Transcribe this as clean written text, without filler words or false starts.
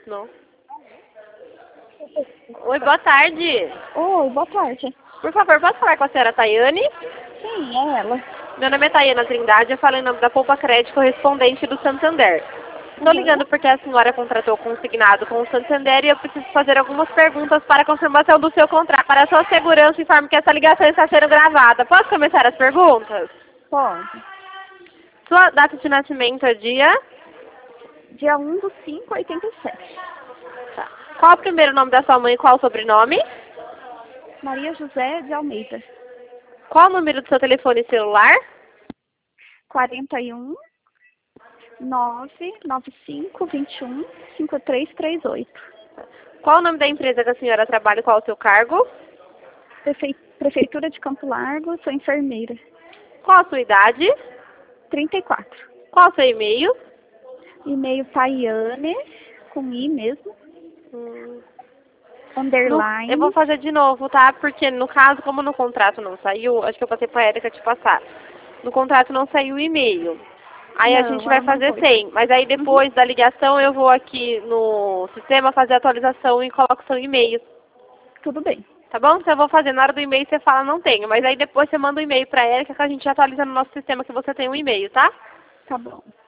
Não. Oi, boa tarde. Oi, boa tarde. Por favor, posso falar com a senhora Tayane? Sim, é ela. Meu nome é Tayana Trindade, eu falo em nome da Poupa Crédito correspondente do Santander. Estou ligando porque a senhora contratou consignado com o Santander e eu preciso fazer algumas perguntas para a confirmação do seu contrato. Para a sua segurança, informo que essa ligação está sendo gravada. Posso começar as perguntas? Pode. Sua data de nascimento é dia? Dia 1/5/87. Tá. Qual o primeiro nome da sua mãe e qual o sobrenome? Maria José de Almeida. Qual o número do seu telefone celular? 41 995 21 5338. Qual o nome da empresa que a senhora trabalha e qual o seu cargo? Prefeitura de Campo Largo, sou enfermeira. Qual a sua idade? 34. Qual o seu e-mail? E-mail Tayane, com I mesmo. Underline. Eu vou fazer de novo, tá? Porque no caso, como no contrato não saiu, acho que eu passei pra Erika te passar. No contrato não saiu o e-mail. Aí a Não, gente vai ela não fazer foi. sem. Mas aí depois da ligação eu vou aqui no sistema fazer a atualização e coloco seu e-mail. Tudo bem. Tá bom? Então eu vou fazer. Na hora do e-mail você fala não tenho. Mas aí depois você manda um e-mail pra Erika que a gente atualiza no nosso sistema que você tem um e-mail, tá? Tá bom.